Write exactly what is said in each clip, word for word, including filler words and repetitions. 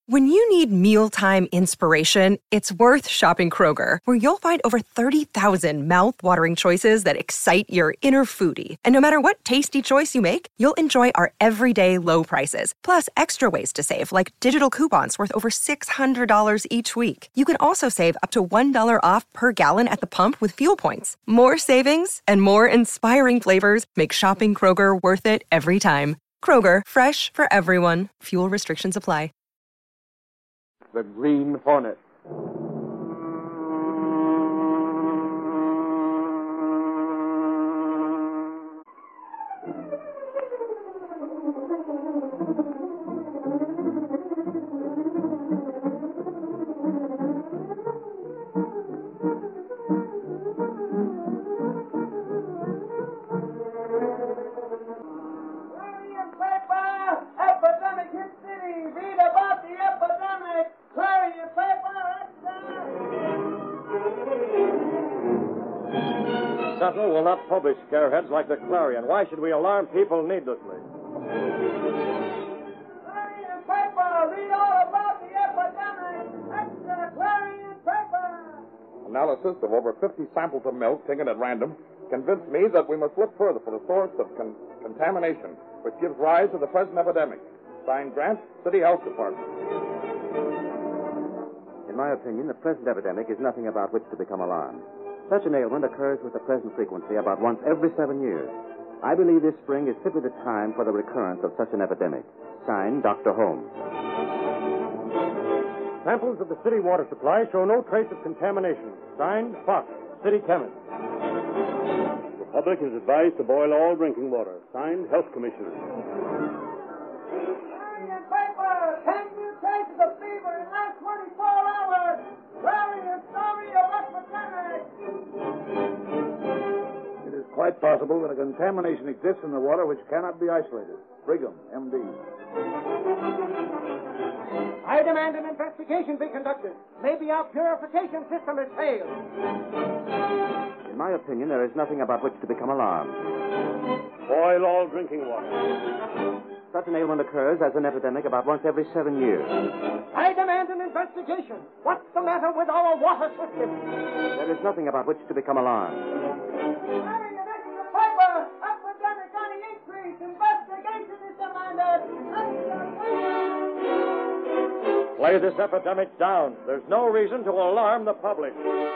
When you need mealtime inspiration, it's worth shopping Kroger, where you'll find over thirty thousand mouth-watering choices that excite your inner foodie. And no matter what tasty choice you make, you'll enjoy our everyday low prices, plus extra ways to save, like digital coupons worth over six hundred dollars each week. You can also save up to one dollar off per gallon at the pump with fuel points. More savings and more inspiring flavors make shopping Kroger worth it every time. Kroger, fresh for everyone. Fuel restrictions apply. The Green Hornet. Sentinel will not publish scareheads like the Clarion. Why should we alarm people needlessly? Clarion paper! Read all about the epidemic! Extra Clarion paper! Analysis of over fifty samples of milk taken at random convinced me that we must look further for the source of con- contamination, which gives rise to the present epidemic. Signed, Grant, City Health Department. In my opinion, the present epidemic is nothing about which to become alarmed. Such an ailment occurs with the present frequency about once every seven years. I believe this spring is simply the time for the recurrence of such an epidemic. Signed, Doctor Holmes. Samples of the city water supply show no trace of contamination. Signed, Fox, City Chemist. The public is advised to boil all drinking water. Signed, Health Commissioner. Clarion paper! Ten new cases of fever in the last twenty-four hours! Clarion story of epidemic! It is quite possible that a contamination exists in the water which cannot be isolated. Brigham, M D. I demand an investigation be conducted. Maybe our purification system has failed. In my opinion, there is nothing about which to become alarmed. Boil all drinking water. Such an ailment occurs as an epidemic about once every seven years. I demand an investigation. What's the matter with our water system? There is nothing about which to become alarmed. Clarion extra paper! Epidemic on the increase! Investigation is demanded! Extra paper! Play this epidemic down. There's no reason to alarm the public.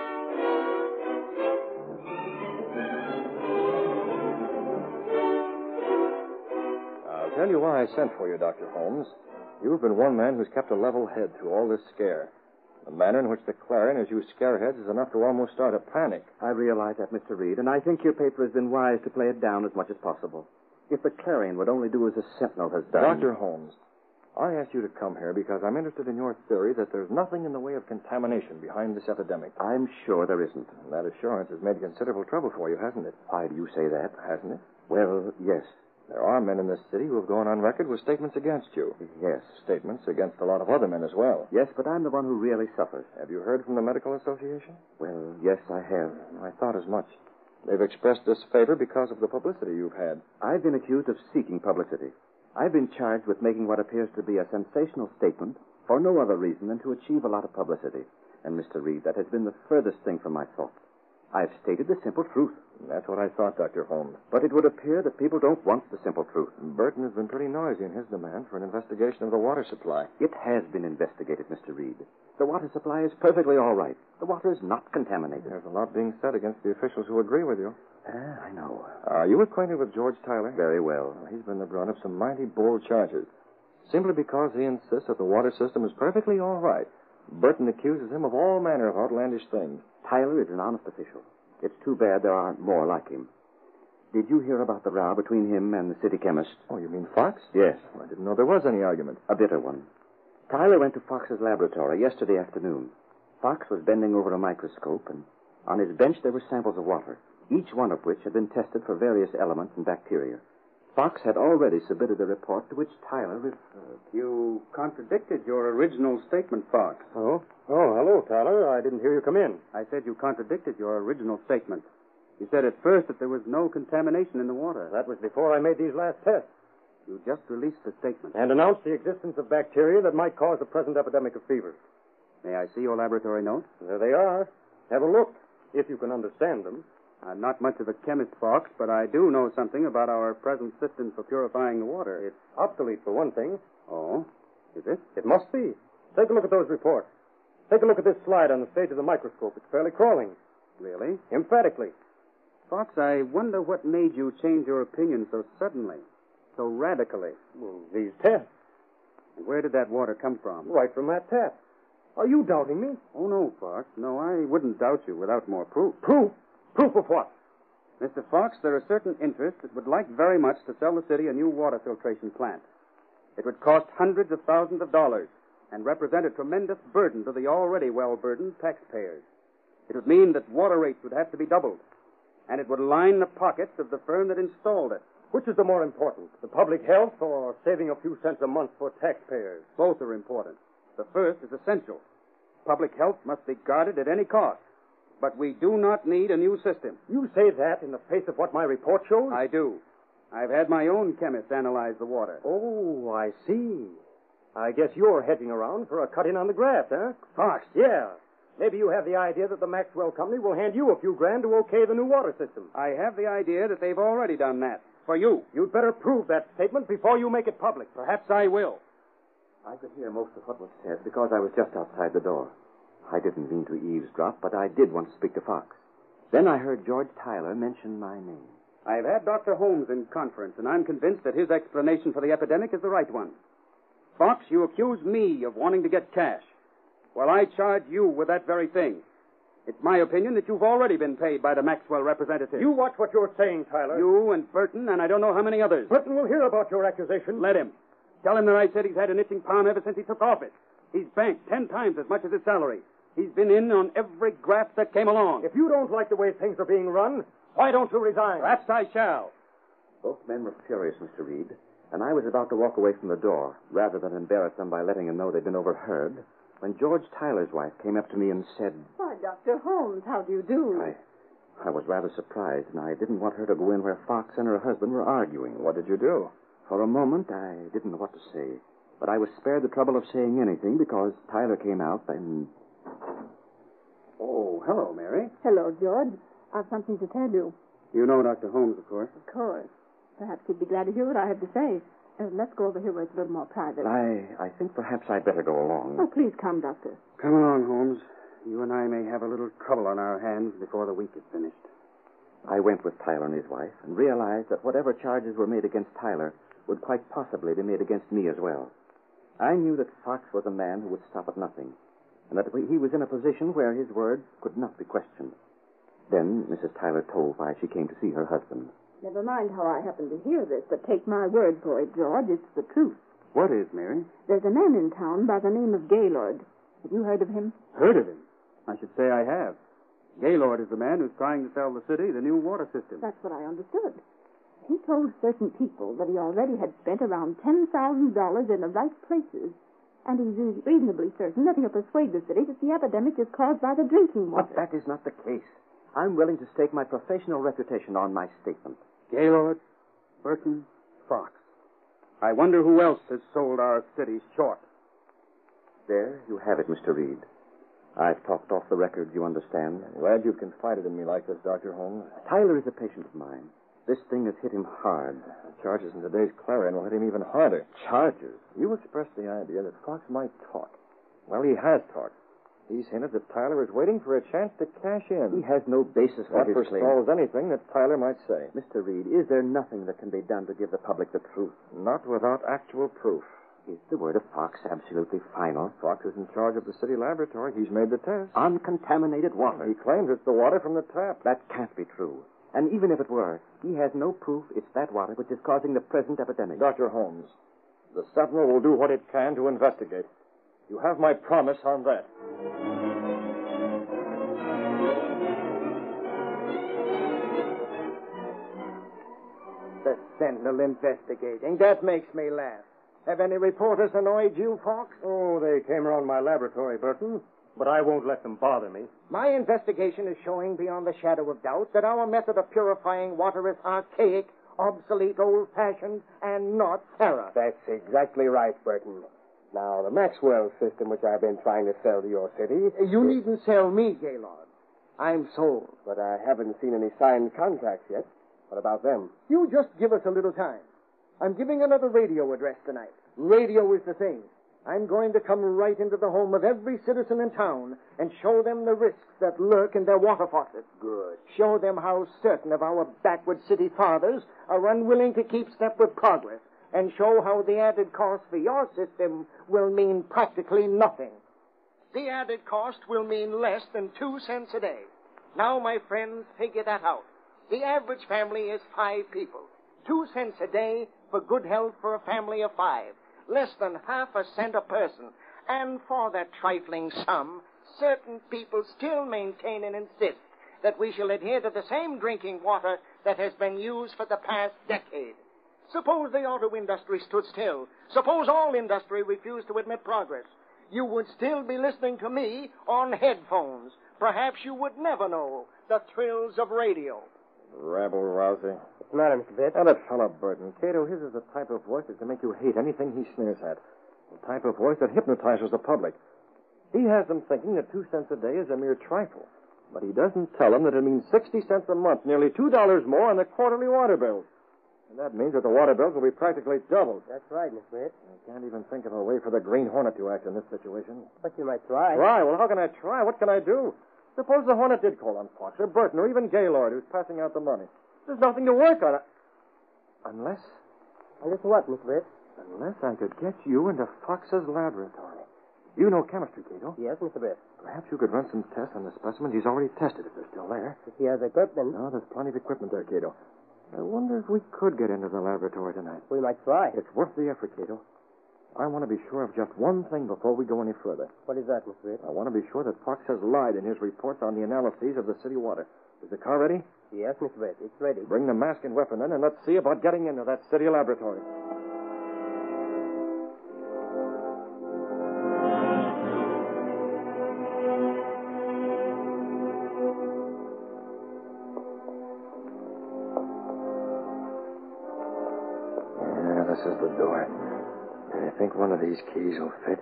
I'll tell you why I sent for you, Doctor Holmes. You've been one man who's kept a level head through all this scare. The manner in which the Clarion has used scareheads is enough to almost start a panic. I realize that, Mister Reed, and I think your paper has been wise to play it down as much as possible. If the Clarion would only do as the Sentinel has done... Doctor Holmes, I asked you to come here because I'm interested in your theory that there's nothing in the way of contamination behind this epidemic. I'm sure there isn't. And that assurance has made considerable trouble for you, hasn't it? Why do you say that? Hasn't it? Well, yes. There are men in this city who have gone on record with statements against you. Yes. Statements against a lot of other men as well. Yes, but I'm the one who really suffers. Have you heard from the Medical Association? Well, yes, I have. I thought as much. They've expressed disfavor because of the publicity you've had. I've been accused of seeking publicity. I've been charged with making what appears to be a sensational statement for no other reason than to achieve a lot of publicity. And, Mister Reed, that has been the furthest thing from my thoughts. I've stated the simple truth. That's what I thought, Doctor Holmes. But it would appear that people don't want the simple truth. Burton has been pretty noisy in his demand for an investigation of the water supply. It has been investigated, Mister Reed. The water supply is perfectly all right. The water is not contaminated. There's a lot being said against the officials who agree with you. Ah, I know. Are you acquainted with George Tyler? Very well. He's been the brunt of some mighty bold charges. Simply because he insists that the water system is perfectly all right, Burton accuses him of all manner of outlandish things. Tyler is an honest official. It's too bad there aren't more like him. Did you hear about the row between him and the city chemist? Oh, you mean Fox? Yes. Well, I didn't know there was any argument. A bitter one. Tyler went to Fox's laboratory yesterday afternoon. Fox was bending over a microscope, and on his bench there were samples of water, each one of which had been tested for various elements and bacteria. Fox had already submitted a report to which Tyler referred. You contradicted your original statement, Fox. Oh? Oh, hello, Tyler. I didn't hear you come in. I said you contradicted your original statement. You said at first that there was no contamination in the water. That was before I made these last tests. You just released the statement. And announced the existence of bacteria that might cause the present epidemic of fever. May I see your laboratory notes? There they are. Have a look, if you can understand them. I'm not much of a chemist, Fox, but I do know something about our present system for purifying the water. It's obsolete, for one thing. Oh? Is it? It must be. Take a look at those reports. Take a look at this slide on the stage of the microscope. It's fairly crawling. Really? Emphatically. Fox, I wonder what made you change your opinion so suddenly, so radically. Well, these tests. And where did that water come from? Right from that tap. Are you doubting me? Oh, no, Fox. No, I wouldn't doubt you without more proof. Proof? Proof of what? Mister Fox, there are certain interests that would like very much to sell the city a new water filtration plant. It would cost hundreds of thousands of dollars and represent a tremendous burden to the already well-burdened taxpayers. It would mean that water rates would have to be doubled, and it would line the pockets of the firm that installed it. Which is the more important, the public health or saving a few cents a month for taxpayers? Both are important. The first is essential. Public health must be guarded at any cost. But we do not need a new system. You say that in the face of what my report shows? I do. I've had my own chemist analyze the water. Oh, I see. I guess you're hedging around for a cut-in on the graft, huh? Fox, yeah. Maybe you have the idea that the Maxwell Company will hand you a few grand to okay the new water system. I have the idea that they've already done that. For you. You'd better prove that statement before you make it public. Perhaps I will. I could hear most of what was said because I was just outside the door. I didn't mean to eavesdrop, but I did want to speak to Fox. Then I heard George Tyler mention my name. I've had Doctor Holmes in conference, and I'm convinced that his explanation for the epidemic is the right one. Fox, you accuse me of wanting to get cash. Well, I charge you with that very thing. It's my opinion that you've already been paid by the Maxwell representative. You watch what you're saying, Tyler. You and Burton, and I don't know how many others. Burton will hear about your accusation. Let him. Tell him that I said he's had an itching palm ever since he took office. He's banked ten times as much as his salary. He's been in on every graft that came along. If you don't like the way things are being run, why don't you resign? Perhaps I shall. Both men were furious, Mister Reed, and I was about to walk away from the door, rather than embarrass them by letting them know they'd been overheard, when George Tyler's wife came up to me and said... Why, Doctor Holmes, how do you do? I, I was rather surprised, and I didn't want her to go in where Fox and her husband were arguing. What did you do? For a moment, I didn't know what to say, but I was spared the trouble of saying anything because Tyler came out and... Oh, hello, Mary. Hello, George. I've something to tell you. You know Doctor Holmes, of course. Of course. Perhaps you'd be glad to hear what I have to say. Uh, let's go over here where it's a little more private. I, I think perhaps I'd better go along. Oh, please come, Doctor. Come along, Holmes. You and I may have a little trouble on our hands before the week is finished. I went with Tyler and his wife and realized that whatever charges were made against Tyler would quite possibly be made against me as well. I knew that Fox was a man who would stop at nothing, and that he was in a position where his word could not be questioned. Then Missus Tyler told why she came to see her husband. Never mind how I happen to hear this, but take my word for it, George. It's the truth. What is, Mary? There's a man in town by the name of Gaylord. Have you heard of him? Heard of him? I should say I have. Gaylord is the man who's trying to sell the city the new water system. That's what I understood. He told certain people that he already had spent around ten thousand dollars in the right places. And he's reasonably certain that he'll persuade the city that the epidemic is caused by the drinking water. But that is not the case. I'm willing to stake my professional reputation on my statement. Gaylord, Burton, Fox. I wonder who else has sold our city short. There you have it, Mister Reed. I've talked off the record, you understand. I'm glad you've confided in me like this, Doctor Holmes. Tyler is a patient of mine. This thing has hit him hard. The charges in today's Clarion will hit him even harder. Charges? You expressed the idea that Fox might talk. Well, he has talked. He's hinted that Tyler is waiting for a chance to cash in. He has no basis for That his claim. forestalls anything that Tyler might say. Mister Reed, is there nothing that can be done to give the public the truth? Not without actual proof. Is the word of Fox absolutely final? Fox is in charge of the city laboratory. He's made the test. Uncontaminated water. He claims it's the water from the tap. That can't be true. And even if it were, he has no proof it's that water which is causing the present epidemic. Doctor Holmes, the Sentinel will do what it can to investigate. You have my promise on that. The Sentinel investigating. That makes me laugh. Have any reporters annoyed you, Fox? Oh, they came around my laboratory, Burton. But I won't let them bother me. My investigation is showing beyond the shadow of doubt that our method of purifying water is archaic, obsolete, old-fashioned, and not terror. That's exactly right, Burton. Now, the Maxwell system, which I've been trying to sell to your city... You needn't sell me, Gaylord. I'm sold. But I haven't seen any signed contracts yet. What about them? You just give us a little time. I'm giving another radio address tonight. Radio is the thing. I'm going to come right into the home of every citizen in town and show them the risks that lurk in their water faucets. Good. Show them how certain of our backward city fathers are unwilling to keep step with progress, and show how the added cost for your system will mean practically nothing. The added cost will mean less than two cents a day. Now, my friends, figure that out. The average family is five people. Two cents a day for good health for a family of five. Less than half a cent a person. And for that trifling sum, certain people still maintain and insist that we shall adhere to the same drinking water that has been used for the past decade. Suppose the auto industry stood still. Suppose all industry refused to admit progress. You would still be listening to me on headphones. Perhaps you would never know the thrills of radio. Rabble-rousy. What's the matter, Mister Pitt? Now, that fellow Burton, Cato, his is the type of voice that can make you hate anything he sneers at. The type of voice that hypnotizes the public. He has them thinking that two cents a day is a mere trifle. But he doesn't tell them that it means sixty cents a month, nearly two dollars more on the quarterly water bills. And that means that the water bills will be practically doubled. That's right, Mister Pitt. I can't even think of a way for the Green Hornet to act in this situation. But you might try. Try? Well, how can I try? What can I do? Suppose the Hornet did call on Fox, or Burton, or even Gaylord, who's passing out the money. There's nothing to work on. Unless... Unless what, Mister Pitt? Unless I could get you into Fox's laboratory. You know chemistry, Cato. Yes, Mister Pitt. Perhaps you could run some tests on the specimens he's already tested, if they're still there. If he has equipment. No, there's plenty of equipment there, Cato. I wonder if we could get into the laboratory tonight. We might try. It's worth the effort, Cato. I want to be sure of just one thing before we go any further. What is that, Mister Pitt? I want to be sure that Fox has lied in his reports on the analyses of the city water. Is the car ready? Yes, Mister Pitt. It's ready. Bring the mask and weapon in, and let's see about getting into that city laboratory. Yeah, this is the door. I think one of these keys will fit.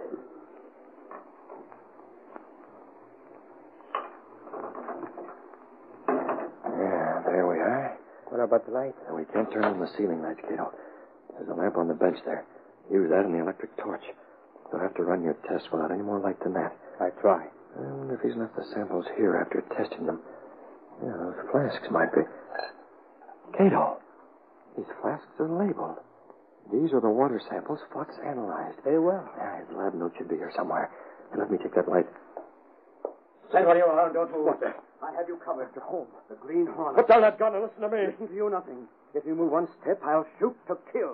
Yeah, there we are. What about the light? And we can't turn on the ceiling lights, Cato. There's a lamp on the bench there. Use that and the electric torch. You'll have to run your tests without any more light than that. I try. I wonder if he's left the samples here after testing them. Yeah, those flasks might be. Cato, these flasks are labeled. These are the water samples Fox analyzed. Very well. Yeah, his lab note should be here somewhere. And let me take that light. Stand where you are. Don't move. What the? I have you covered. To home. The Green Hornet. Put down that gun and listen to me. Listen to you nothing. If you move one step, I'll shoot to kill.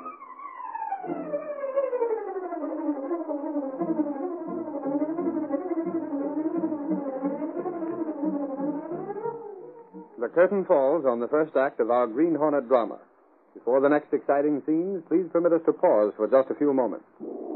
The curtain falls on the first act of our Green Hornet drama. Before the next exciting scenes, please permit us to pause for just a few moments.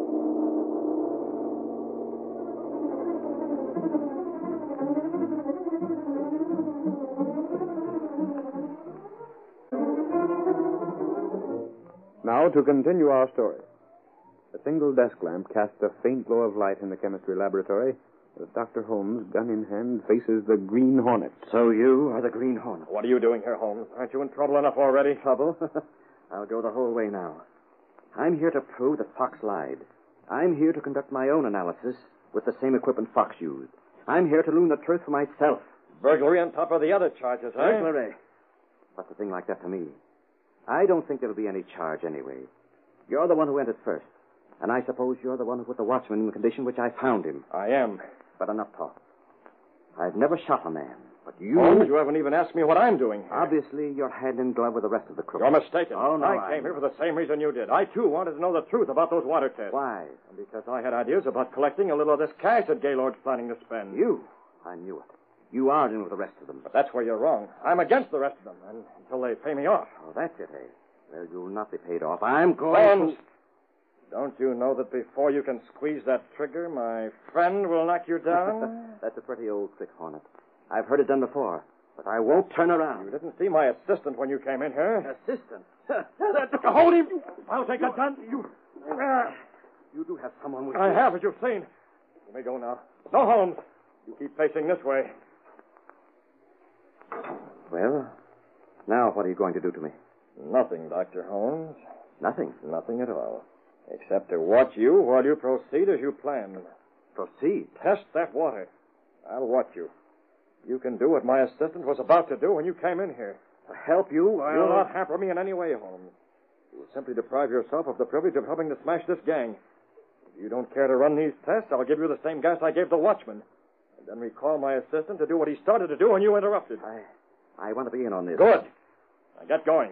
Now, to continue our story. A single desk lamp casts a faint glow of light in the chemistry laboratory as Doctor Holmes, gun in hand, faces the Green Hornet. So you are the Green Hornet. What are you doing here, Holmes? Aren't you in trouble enough already? Trouble? I'll go the whole way now. I'm here to prove that Fox lied. I'm here to conduct my own analysis with the same equipment Fox used. I'm here to learn the truth for myself. Burglary on top of the other charges, eh? Burglary? What's a thing like that to me? I don't think there'll be any charge anyway. You're the one who entered first. And I suppose you're the one who put the watchman in the condition which I found him. I am. But enough talk. I've never shot a man. But you... Holmes, you haven't even asked me what I'm doing here. Obviously, you're hand in glove with the rest of the crew. You're mistaken. Oh, no, I I... came here for the same reason you did. I, too, wanted to know the truth about those water tests. Why? Because I had ideas about collecting a little of this cash that Gaylord's planning to spend. You? I knew it. You are in with the rest of them. But that's where you're wrong. I'm against the rest of them, and until they pay me off. Oh, that's it, eh? Well, you'll not be paid off. I'm going Holmes, to... don't you know that before you can squeeze that trigger, my friend will knock you down? That's a pretty old trick, Hornet. I've heard it done before. But I won't turn around. You didn't see my assistant when you came in here. Assistant? Hold him! I'll take a gun. You... You do have someone with I you. have, as you've seen. Let me go now. No, Holmes. You keep facing this way. Well, now what are you going to do to me? Nothing, Doctor Holmes. Nothing. Nothing at all. Except to watch you while you proceed as you planned. Proceed? Test that water. I'll watch you. You can do what my assistant was about to do when you came in here. To help you, I'll... You'll not hamper me in any way, Holmes. You will simply deprive yourself of the privilege of helping to smash this gang. If you don't care to run these tests, I'll give you the same gas I gave the watchman. And then recall my assistant to do what he started to do when you interrupted. I... I want to be in on this. Good. Now get going.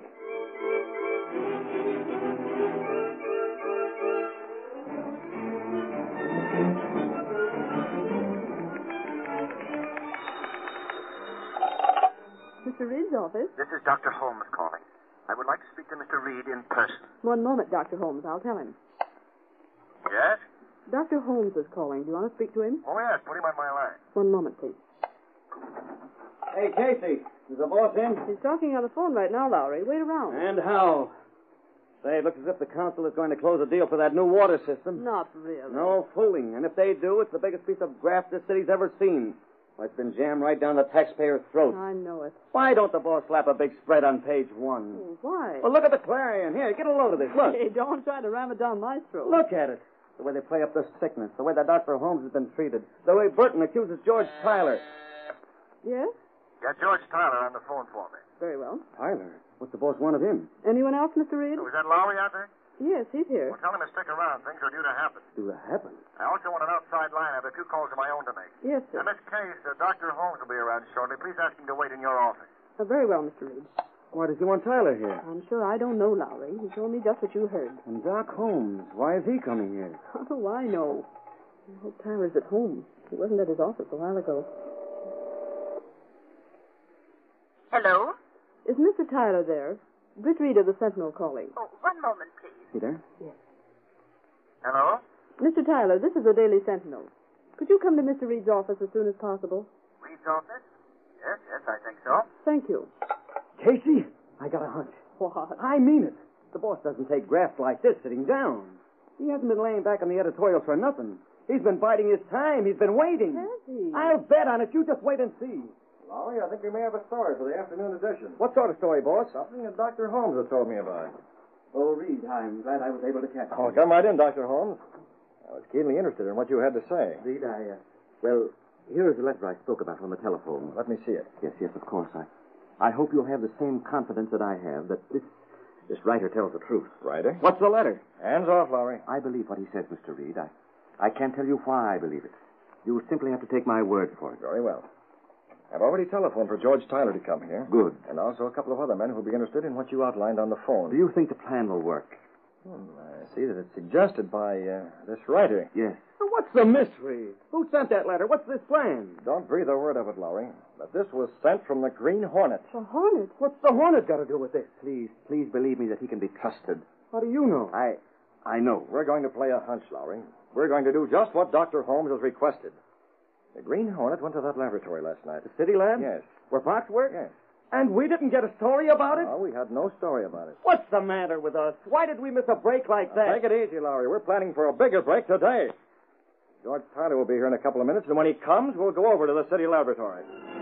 Mister Reed's office? This is Doctor Holmes calling. I would like to speak to Mister Reed in person. One moment, Doctor Holmes. I'll tell him. Yes? Doctor Holmes is calling. Do you want to speak to him? Oh, yes. Put him on my line. One moment, please. Hey, Casey. Is the boss in? He's talking on the phone right now, Lowry. Wait around. And how? Say, it looks as if the council is going to close a deal for that new water system. Not really. No fooling. And if they do, it's the biggest piece of graft this city's ever seen. Well, it's been jammed right down the taxpayer's throat. I know it. Why don't the boss slap a big spread on page one? Oh, why? Well, look at the Clarion. Here, get a load of this. Look. Hey, don't try to ram it down my throat. Look at it. The way they play up the sickness, the way that Doctor Holmes has been treated, the way Burton accuses George Tyler. Yes? Get George Tyler on the phone for me. Very well. Tyler? What's the boss want of him? Anyone else, Mister Reed? Was that Lowry out there? Yes, he's here. Well, tell him to stick around. Things are due to happen. Do that happen? I also want an outside line. I have two calls of my own to make. Yes, sir. In this case, uh, Doctor Holmes will be around shortly. Please ask him to wait in your office. Uh, very well, Mister Reed. Why does he want Tyler here? I'm sure I don't know, Lowry. He told me just what you heard. And Doc Holmes, why is he coming here? How do I know? I hope Tyler's at home. He wasn't at his office a while ago. Hello? Is Mister Tyler there? Britt Reed of the Sentinel calling. Oh, one moment, please. He there? Yes. Hello? Mister Tyler, this is the Daily Sentinel. Could you come to Mister Reed's office as soon as possible? Reed's office? Yes, yes, I think so. Thank you. Casey, I got a hunch. What? I mean it. The boss doesn't take graft like this sitting down. He hasn't been laying back on the editorial for nothing. He's been biding his time. He's been waiting. Has he? I'll bet on it. You just wait and see. Lowry, I think we may have a story for the afternoon edition. What sort of story, boss? Something that Doctor Holmes has told me about. Oh, Reed, I'm glad I was able to catch you. Oh, come right in, Doctor Holmes. I was keenly interested in what you had to say. Reed, I, uh, well, here is the letter I spoke about on the telephone. Let me see it. Yes, yes, of course. I, I hope you'll have the same confidence that I have that this, this writer tells the truth. Writer? What's the letter? Hands off, Lowry. I believe what he says, Mister Reed. I, I can't tell you why I believe it. You simply have to take my word for it. Very well. I've already telephoned for George Tyler to come here. Good. And also a couple of other men who'll be interested in what you outlined on the phone. Do you think the plan will work? Hmm, I see that it's suggested by uh, this writer. Yes. Well, what's the mystery? Who sent that letter? What's this plan? Don't breathe a word of it, Lowry. But this was sent from the Green Hornet. The Hornet? What's the Hornet got to do with this? Please, please believe me that he can be trusted. How do you know? I, I know. We're going to play a hunch, Lowry. We're going to do just what Doctor Holmes has requested. The Green Hornet went to that laboratory last night. The city lab? Yes. Where Fox works? Yes. And we didn't get a story about it? No, we had no story about it. What's the matter with us? Why did we miss a break like Now, that? take it easy, Lowry. We're planning for a bigger break today. George Tyler will be here in a couple of minutes, and when he comes, we'll go over to the city laboratory.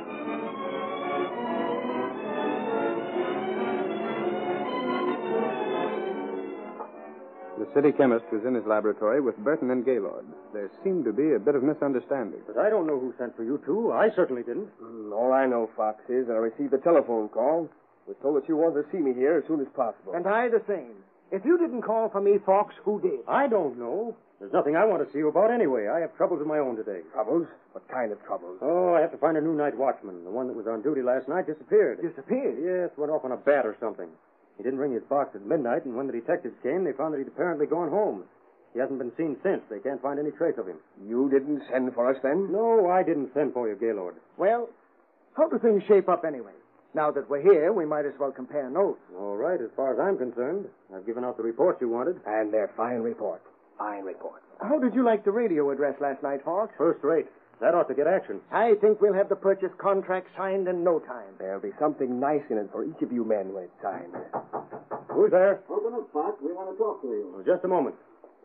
The city chemist was in his laboratory with Burton and Gaylord. There seemed to be a bit of misunderstanding. But I don't know who sent for you two. I certainly didn't. Mm, all I know, Fox, is that I received a telephone call. Was told that you wanted to see me here as soon as possible. And I the same. If you didn't call for me, Fox, who did? I don't know. There's nothing I want to see you about anyway. I have troubles of my own today. Troubles? What kind of troubles? Oh, I have to find a new night watchman. The one that was on duty last night disappeared. Disappeared? Yes, went off on a bat or something. He didn't ring his box at midnight, and when the detectives came, they found that he'd apparently gone home. He hasn't been seen since. They can't find any trace of him. You didn't send for us then? No, I didn't send for you, Gaylord. Well, how do things shape up anyway? Now that we're here, we might as well compare notes. All right, as far as I'm concerned. I've given out the reports you wanted. And they're fine reports. Fine reports. How did you like the radio address last night, Fox? First rate. That ought to get action. I think we'll have the purchase contract signed in no time. There'll be something nice in it for each of you men when it's signed. Who's there? Open up, Fox. We want to talk to you. Oh, just a moment.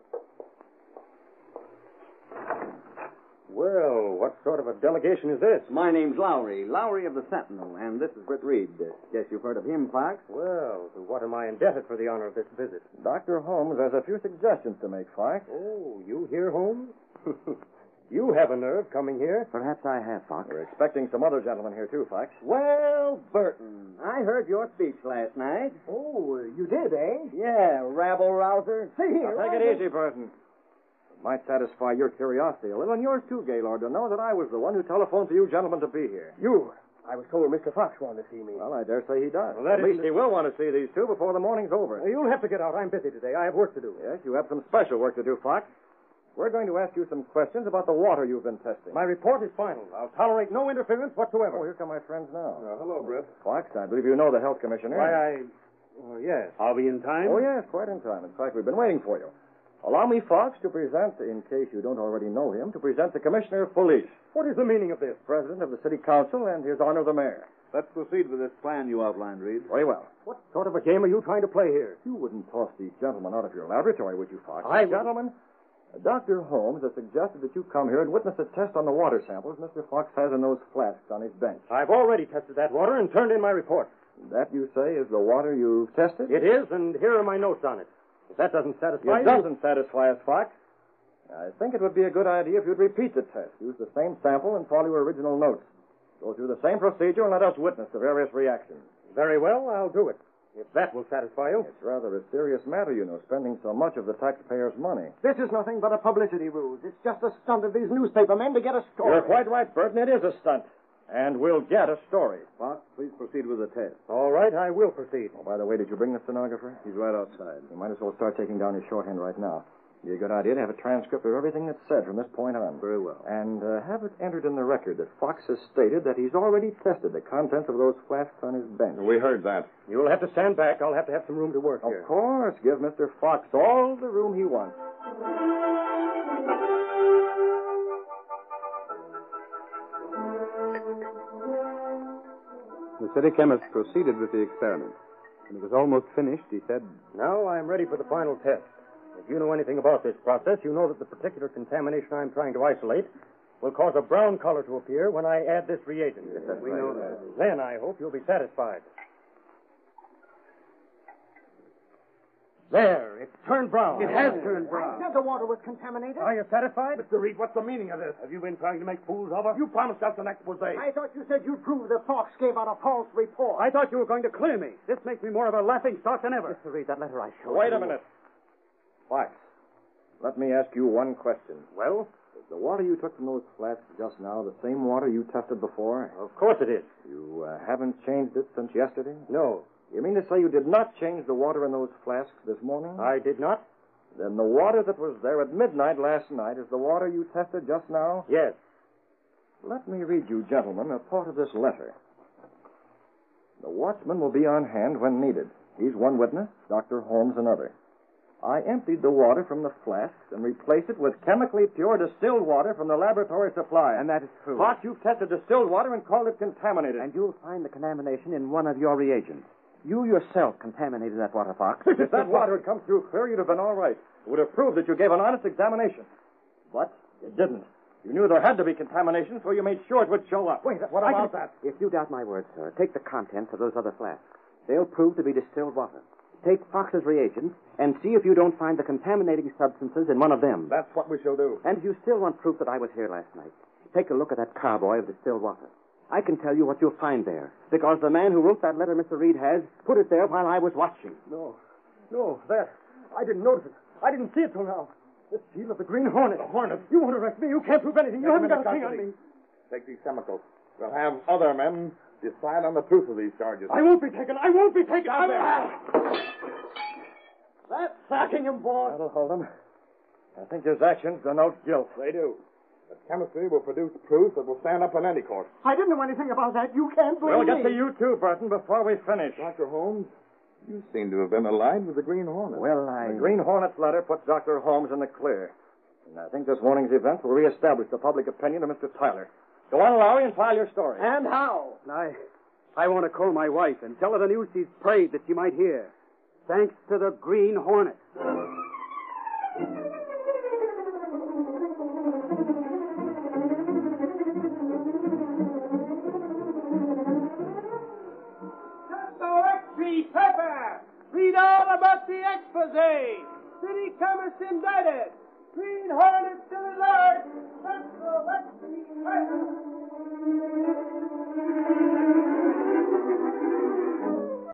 Well, what sort of a delegation is this? My name's Lowry, Lowry of the Sentinel, and this is Britt Reed. Uh, guess you've heard of him, Fox? Well, to what am I indebted for the honor of this visit? Doctor Holmes has a few suggestions to make, Fox. Oh, you here, Holmes? You have a nerve coming here. Perhaps I have, Fox. We're expecting some other gentlemen here, too, Fox. Well, Burton, I heard your speech last night. Oh, you did, eh? Yeah, rabble-rouser. See here. Now, take it easy, Burton. It might satisfy your curiosity a little, and yours, too, Gaylord, to know that I was the one who telephoned for you gentlemen to be here. You? I was told Mister Fox wanted to see me. Well, I dare say he does. Well, that At least isn't- he will want to see these two before the morning's over. You'll have to get out. I'm busy today. I have work to do. Yes, you have some special work to do, Fox. We're going to ask you some questions about the water you've been testing. My report is final. I'll tolerate no interference whatsoever. Oh, here come my friends now. Uh, hello, Britt. Fox, I believe you know the health commissioner. Why, I... Oh, yes. I'll be in time? Oh, yes, quite in time. In fact, we've been waiting for you. Allow me, Fox, to present, in case you don't already know him, to present the Commissioner of Police, What is the meaning of this? President of the City Council, and His Honor the Mayor. Let's proceed with this plan you outlined, Reed. Very well. What sort of a game are you trying to play here? You wouldn't toss these gentlemen out of your laboratory, would you, Fox? I would. Gentlemen, uh, Doctor Holmes has suggested that you come here and witness a test on the water samples Mister Fox has in those flasks on his bench. I've already tested that water and turned in my report. That, you say, is the water you've tested? It is, and here are my notes on it. If that doesn't satisfy It you... doesn't satisfy us, Fox. I think it would be a good idea if you'd repeat the test. Use the same sample and follow your original notes. Go through the same procedure and let us witness the various reactions. Very well, I'll do it. If that will satisfy you. It's rather a serious matter, you know, spending so much of the taxpayers' money. This is nothing but a publicity ruse. It's just a stunt of these newspaper men to get a story. You're quite right, Burton. It is a stunt. And we'll get a story. Fox, please proceed with the test. All right, I will proceed. Oh, by the way, did you bring the stenographer? He's right outside. You might as well start taking down his shorthand right now. Be a good idea to have a transcript of everything that's said from this point on. Very well. And uh, have it entered in the record that Fox has stated that he's already tested the contents of those flasks on his bench. We heard that. You'll have to stand back. I'll have to have some room to work Of here. course. Give Mister Fox all the room he wants. The city chemist proceeded with the experiment. When it was almost finished, he said, Now I'm ready for the final test. If you know anything about this process, you know that the particular contamination I'm trying to isolate will cause a brown color to appear when I add this reagent. Yes, we know that. Then I hope you'll be satisfied. There, it's turned brown. It has turned I brown. said the water was contaminated. Are you satisfied? Mister Reed, what's the meaning of this? Have you been trying to make fools of us? You promised us an expose. I thought you said you'd prove that Fox gave out a false report. I thought you were going to clear me. This makes me more of a laughing stock than ever. Mister Reed, that letter I showed Wait you. a minute. Fox, let me ask you one question. Well? Is the water you took from those flasks just now the same water you tested before? Of course it is. You uh, haven't changed it since yesterday? No. You mean to say you did not change the water in those flasks this morning? I did not? Then the water that was there at midnight last night is the water you tested just now? Yes. Let me read you, gentlemen, a part of this letter. The watchman will be on hand when needed. He's one witness, Doctor Holmes another. I emptied the water from the flasks and replaced it with chemically pure distilled water from the laboratory supply. And that is true. Fox, you've tested distilled water and called it contaminated. And you'll find the contamination in one of your reagents. You yourself contaminated that water, Fox. If that water had come through clear, you'd have been all right. It would have proved that you gave an honest examination. But you didn't. You knew there had to be contamination, so you made sure it would show up. Wait, what I about can... that? If you doubt my word, sir, take the contents of those other flasks. They'll prove to be distilled water. Take Fox's reagents and see if you don't find the contaminating substances in one of them. That's what we shall do. And if you still want proof that I was here last night, take a look at that carboy of distilled water. I can tell you what you'll find there, because the man who wrote that letter Mister Reed has put it there while I was watching. No. No, that. I didn't notice it. I didn't see it till now. The seal of the Green Hornet. The Hornet? You won't arrest me. You can't prove anything. You haven't got a thing on me. Take these chemicals. We'll have other men decide on the truth of these charges. I won't be taken. I won't be taken. Stop I... That's sacking him, boss. That'll hold him. I think his actions denote guilt. They do. But chemistry will produce proof that will stand up in any court. I didn't know anything about that. You can't blame We'll me. get to you, too, Burton, before we finish. Doctor Holmes, you seem to have been allied with the Green Hornet. Well, I... The Green Hornet's letter puts Doctor Holmes in the clear. And And I think this morning's events will reestablish the public opinion of Mister Tyler. Go on, Lowry, and file your story. And how? I, I want to call my wife and tell her the news she's prayed that she might hear. Thanks to the Green Hornet. Electric paper. Read all about the expose. City commerce indicted. Green Hornet still alert. Central Electric paper.